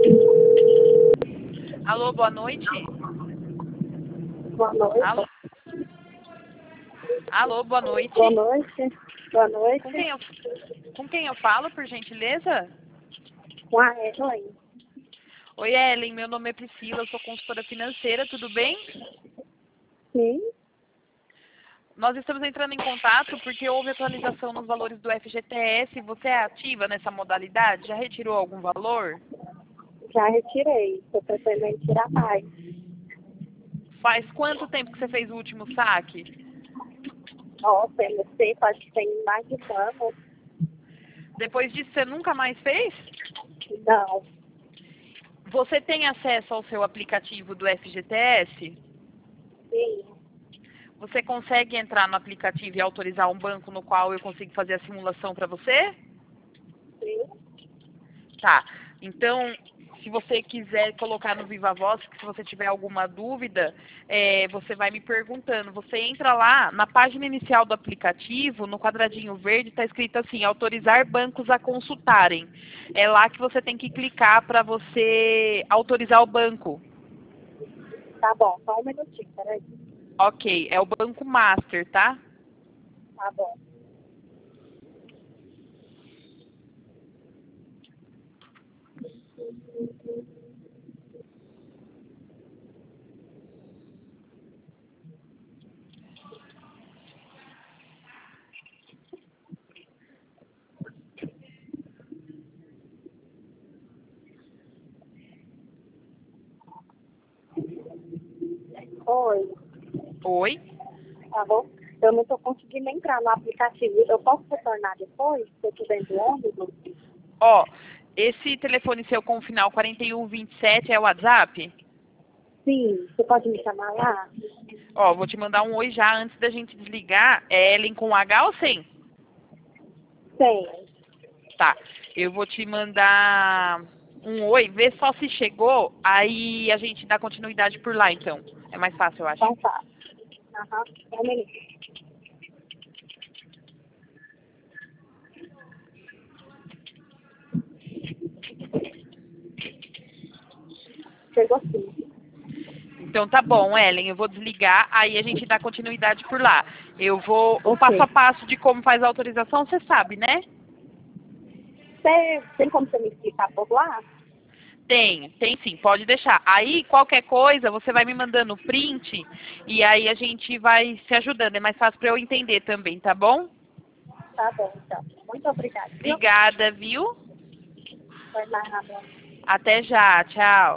Alô, boa noite. Boa noite. Alô, alô, boa noite. Boa noite. Boa noite. Com quem eu falo, por gentileza? Com a Ellen. Oi, Ellen, meu nome é Priscila, eu sou consultora financeira, tudo bem? Sim. Nós estamos entrando em contato porque houve atualização nos valores do FGTS. Você é ativa nessa modalidade? Já retirou algum valor? Já retirei. Estou pretendendo tirar mais. Faz quanto tempo que você fez o último saque? Nossa, eu não sei, acho que tem mais de um ano. Depois disso, você nunca mais fez? Não. Você tem acesso ao seu aplicativo do FGTS? Sim. Você consegue entrar no aplicativo e autorizar um banco no qual eu consigo fazer a simulação para você? Sim. Tá. Então, se você quiser colocar no Viva Voz, que se você tiver alguma dúvida, você vai me perguntando. Você entra lá na página inicial do aplicativo, no quadradinho verde, está escrito assim, autorizar bancos a consultarem. É lá que você tem que clicar para você autorizar o banco. Tá bom, só um minutinho, peraí. Ok, é o Banco Master, tá? Tá bom. Oi. Oi? Tá bom? Eu não estou conseguindo entrar no aplicativo. Eu posso retornar depois, se eu estiver dentro do ônibus? Ó, esse telefone seu com o final 4127 é o WhatsApp? Sim. Você pode me chamar lá? Ó, vou te mandar um oi já antes da gente desligar. É Ellen com H ou sem? Tem. Tá. Eu vou te mandar um oi, vê só se chegou, aí a gente dá continuidade por lá, então. É mais fácil, eu acho. Então tá. Aham. É um minuto. Chegou sim. Então tá bom, Ellen, eu vou desligar, aí a gente dá continuidade por lá. Eu vou, o Ok. passo a passo de como faz a autorização, você sabe, né? Tem como você me explicar por lá? Tem sim, pode deixar. Aí, qualquer coisa, você vai me mandando o print e aí a gente vai se ajudando. É mais fácil para eu entender também, tá bom? Tá bom, então. Muito obrigada, viu? Obrigada, viu? Foi nada. Até já, tchau.